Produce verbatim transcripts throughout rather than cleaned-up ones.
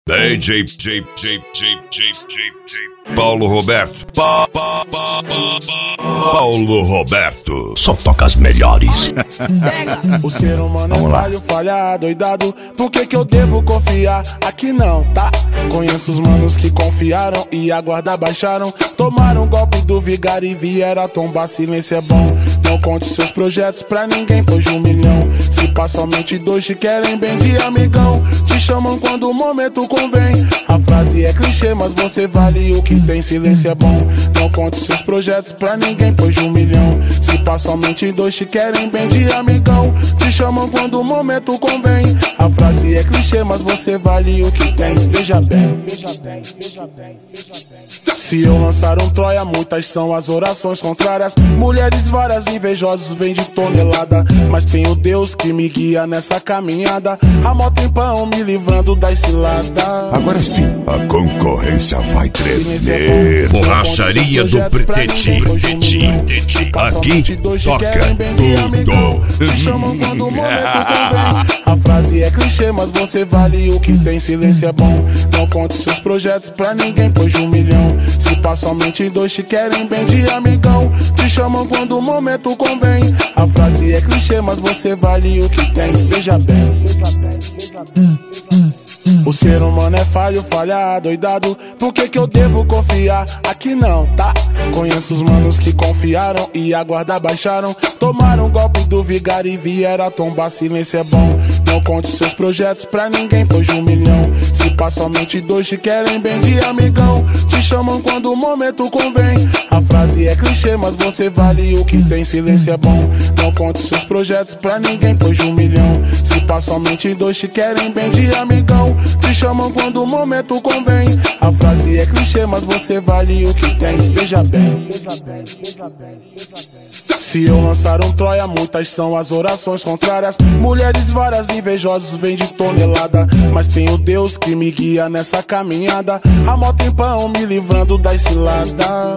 D J, J, J, J, J, J, Paulo Roberto. Pa, pa, pa, pa, pa. Paulo Roberto. Só toca as melhores. O ser humano é falho, falha, doidado. Por que que eu devo confiar? Aqui não, tá? Conheço os manos que confiaram e a guarda baixaram. Tomaram um golpe do vigário e vieram a tombar. Silêncio é bom. Não conte seus projetos pra ninguém, pois de um milhão. Se passa somente dois te querem bem de amigão. Te chamam quando o momento convém. A frase é clichê, mas você vale o que tem. Silêncio é bom. Não conte seus projetos pra ninguém, pois de um milhão. Se passa somente dois te querem bem de amigão. Te chamam quando o momento convém. A frase é clichê, mas você vale o que tem. Veja bem, veja bem, veja bem, veja bem. Se eu lançar um Troia, muitas são as orações contrárias. Mulheres várias, invejosos vêm de tonelada. Mas tenho Deus que me guia nessa caminhada. A moto em pão me livrando das ciladas. Agora sim, a concorrência vai tremer. Borracharia do Pretetinho. Aqui toca tudo. Se chamam quando o momento convém. A frase é clichê, mas você vale o que tem. Silêncio é bom. Não conte seus projetos pra ninguém, pois de um milhão. Se passa somente dois te querem bem de amigão. Te chamam quando o momento convém. A frase é clichê, mas você vale o que tem. Veja bem, veja bem, veja bem. O ser humano é falho, falha, doidado. Por que que eu devo confiar? Aqui não, tá? Conheço os manos que confiaram e a guarda baixaram. Tomaram um golpe do vigário e vieram a tombar. Silêncio é bom. Não conte seus projetos pra ninguém, pois de um milhão. Se passa somente dois te querem bem de amigão. Te chamam quando o momento convém. A frase é clichê, mas você vale o que tem. Silêncio é bom. Não conte seus projetos pra ninguém, pois de um milhão. Se passa somente dois te querem bem de amigão. Te chamam quando o momento convém. A frase é clichê, mas você vale o que tem. Veja bem, veja bem, veja bem, veja bem. Se eu lançar um Troia, muitas são as orações contrárias. Mulheres várias, invejosos vêm de tonelada. Mas tenho Deus que me guia nessa caminhada. A moto em pão me livrando das ciladas.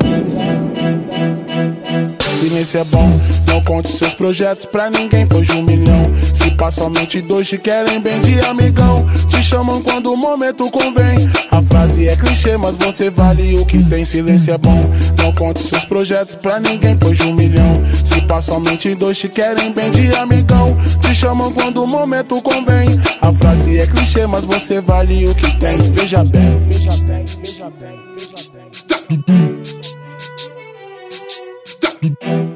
Silêncio é bom. Não conte seus projetos pra ninguém, pois de um milhão. Se passa somente dois te querem bem de amigão. Te chamam quando o momento convém. A frase é clichê, mas você vale o que tem. Silêncio é bom. Não conte seus projetos pra ninguém, pois de um milhão. Se passa somente dois te querem bem de amigão. Te chamam quando o momento convém. A frase é clichê, mas você vale o que tem. Veja bem, veja bem, veja bem, veja bem.